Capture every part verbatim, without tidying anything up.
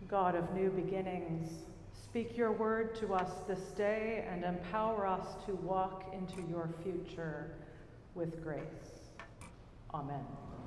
God of new beginnings, speak your word to us this day and empower us to walk into your future with grace. Amen.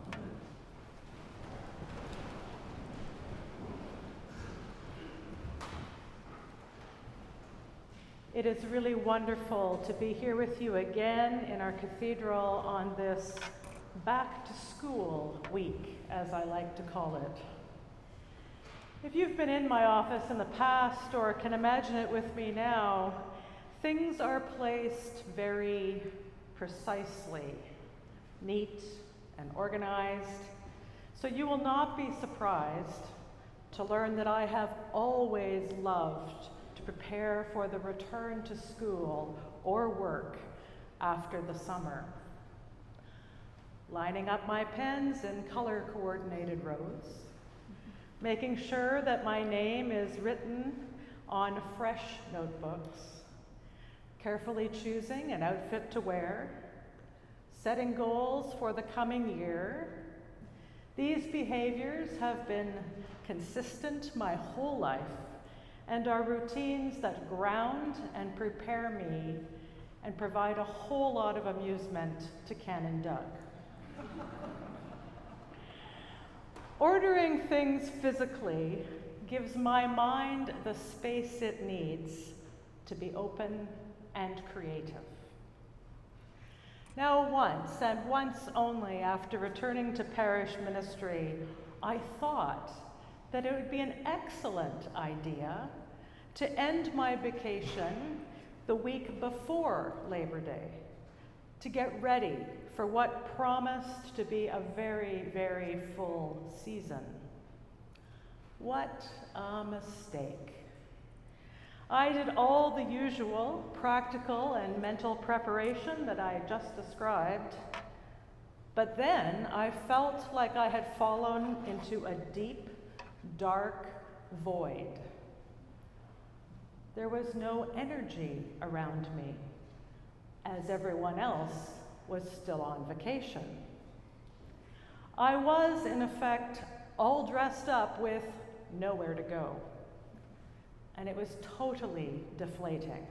It is really wonderful to be here with you again in our cathedral on this back to school week, as I like to call it. If you've been in my office in the past or can imagine it with me now, things are placed very precisely, neat and organized. So you will not be surprised to learn that I have always loved to prepare for the return to school or work after the summer. Lining up my pens in color-coordinated rows, making sure that my name is written on fresh notebooks, carefully choosing an outfit to wear, setting goals for the coming year. These behaviors have been consistent my whole life and are routines that ground and prepare me and provide a whole lot of amusement to Ken and Doug. Ordering things physically gives my mind the space it needs to be open and creative. Now once, and once only after returning to parish ministry, I thought that it would be an excellent idea to end my vacation the week before Labor Day, to get ready for what promised to be a very, very full season. What a mistake. I did all the usual practical and mental preparation that I just described, but then I felt like I had fallen into a deep, dark void. There was no energy around me, as everyone else was still on vacation. I was, in effect, all dressed up with nowhere to go, and it was totally deflating.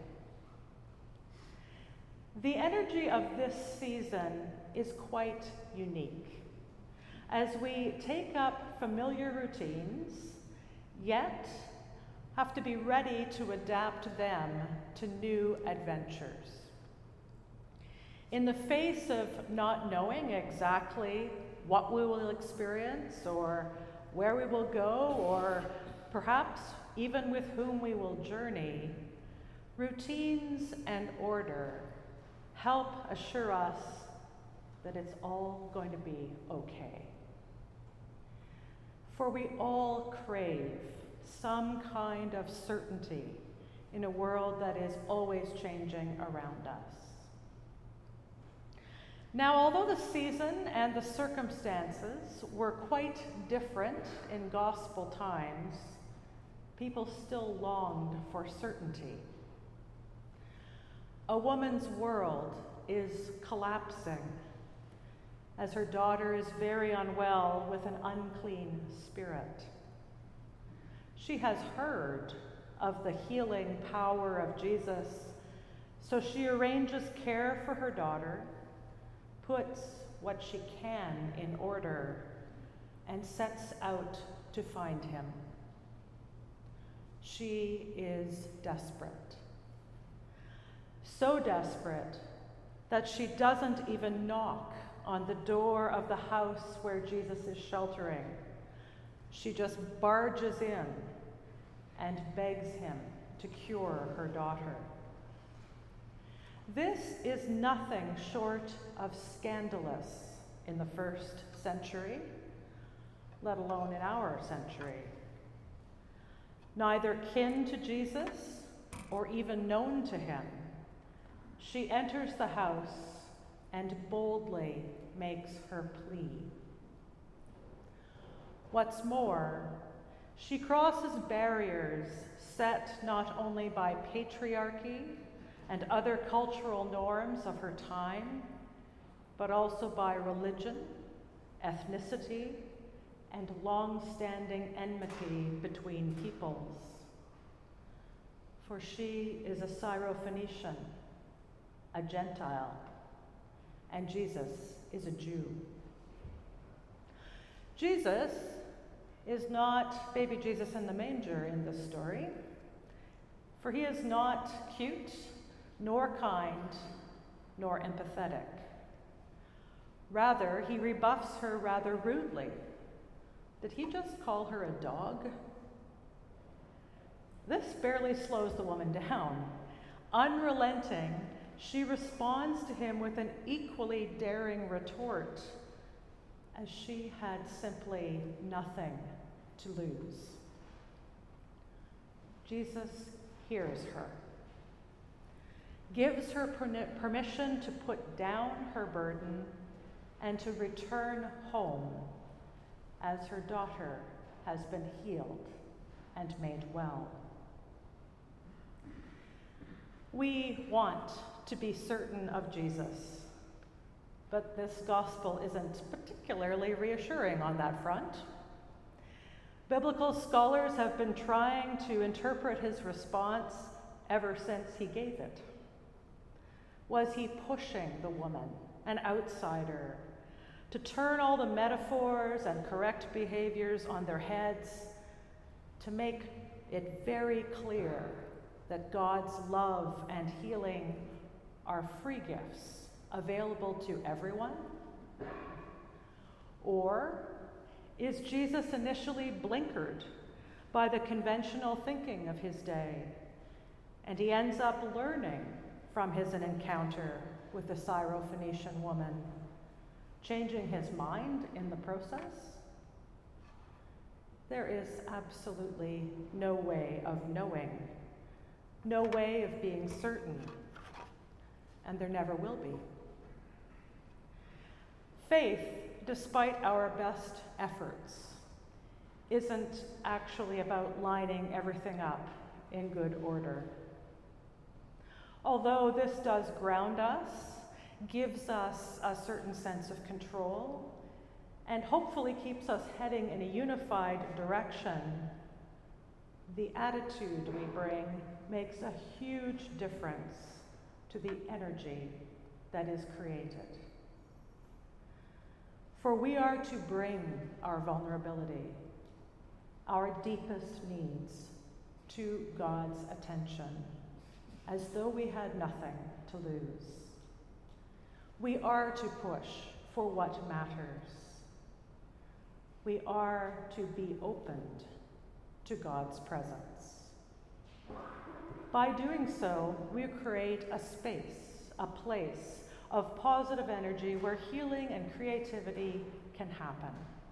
The energy of this season is quite unique, as we take up familiar routines, yet have to be ready to adapt them to new adventures. In the face of not knowing exactly what we will experience or where we will go or perhaps even with whom we will journey, routines and order help assure us that it's all going to be okay. For we all crave some kind of certainty in a world that is always changing around us. Now, although the season and the circumstances were quite different in gospel times, people still longed for certainty. A woman's world is collapsing as her daughter is very unwell with an unclean spirit. She has heard of the healing power of Jesus, so she arranges care for her daughter, puts what she can in order, and sets out to find him. She is desperate. So desperate that she doesn't even knock on the door of the house where Jesus is sheltering. She just barges in and begs him to cure her daughter. This is nothing short of scandalous in the first century, let alone in our century. Neither kin to Jesus or even known to him, she enters the house and boldly makes her plea. What's more, she crosses barriers set not only by patriarchy and other cultural norms of her time, but also by religion, ethnicity, and long-standing enmity between peoples. For she is a Syrophoenician, a Gentile, and Jesus is a Jew. Jesus is not baby Jesus in the manger in this story, for he is not cute, nor kind, nor empathetic. Rather, he rebuffs her rather rudely. Did he just call her a dog? This barely slows the woman down. Unrelenting, she responds to him with an equally daring retort, as she had simply nothing to lose. Jesus hears her, gives her permission to put down her burden and to return home as her daughter has been healed and made well. We want to be certain of Jesus, but this gospel isn't particularly reassuring on that front. Biblical scholars have been trying to interpret his response ever since he gave it. Was he pushing the woman, an outsider, to turn all the metaphors and correct behaviors on their heads, to make it very clear that God's love and healing are free gifts available to everyone? Or is Jesus initially blinkered by the conventional thinking of his day, and he ends up learning from his encounter with the Syrophoenician woman, changing his mind in the process? There is absolutely no way of knowing, no way of being certain, and there never will be. Faith, despite our best efforts, isn't actually about lining everything up in good order. Although this does ground us, gives us a certain sense of control, and hopefully keeps us heading in a unified direction, the attitude we bring makes a huge difference to the energy that is created. For we are to bring our vulnerability, our deepest needs, to God's attention, as though we had nothing to lose. We are to push for what matters. We are to be opened to God's presence. By doing so, we create a space, a place of positive energy where healing and creativity can happen.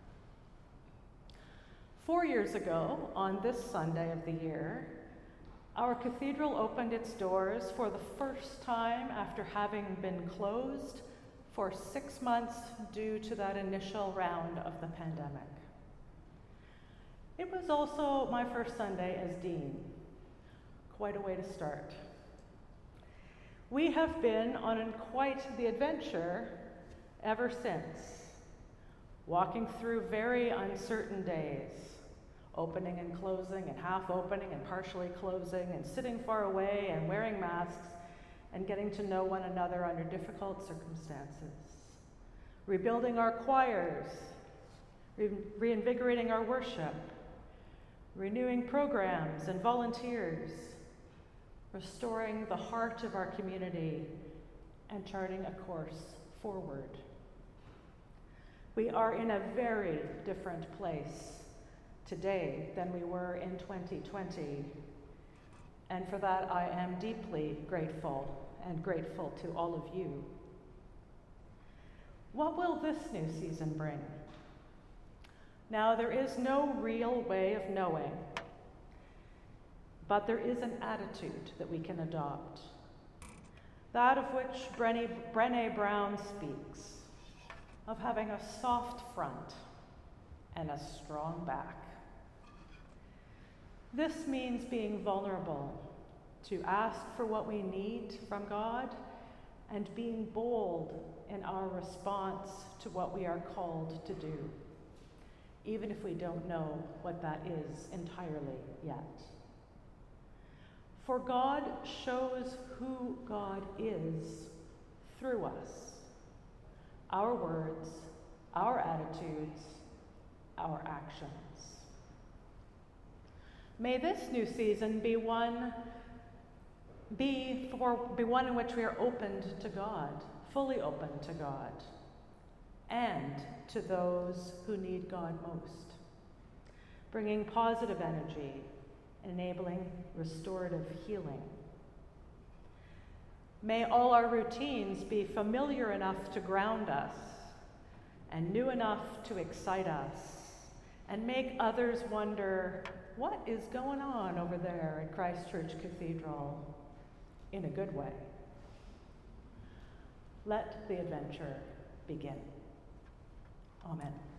Four years ago, on this Sunday of the year, our cathedral opened its doors for the first time after having been closed for six months due to that initial round of the pandemic. It was also my first Sunday as dean. Quite a way to start. We have been on quite the adventure ever since, walking through very uncertain days, opening and closing and half opening and partially closing and sitting far away and wearing masks and getting to know one another under difficult circumstances, rebuilding our choirs, re- reinvigorating our worship, renewing programs and volunteers, restoring the heart of our community, and charting a course forward. We are in a very different place today than we were in twenty twenty, and for that I am deeply grateful, and grateful to all of you. What will this new season bring? Now, there is no real way of knowing, but there is an attitude that we can adopt, that of which Brené, Brené Brown speaks, of having a soft front and a strong back. This means being vulnerable to ask for what we need from God and being bold in our response to what we are called to do, even if we don't know what that is entirely yet. For God shows who God is through us, our words, our attitudes, our actions. May this new season be one, be for be one in which we are opened to God, fully open to God, and to those who need God most, bringing positive energy, enabling restorative healing. May all our routines be familiar enough to ground us and new enough to excite us and make others wonder, what is going on over there at Christ Church Cathedral, in a good way. Let the adventure begin. Amen.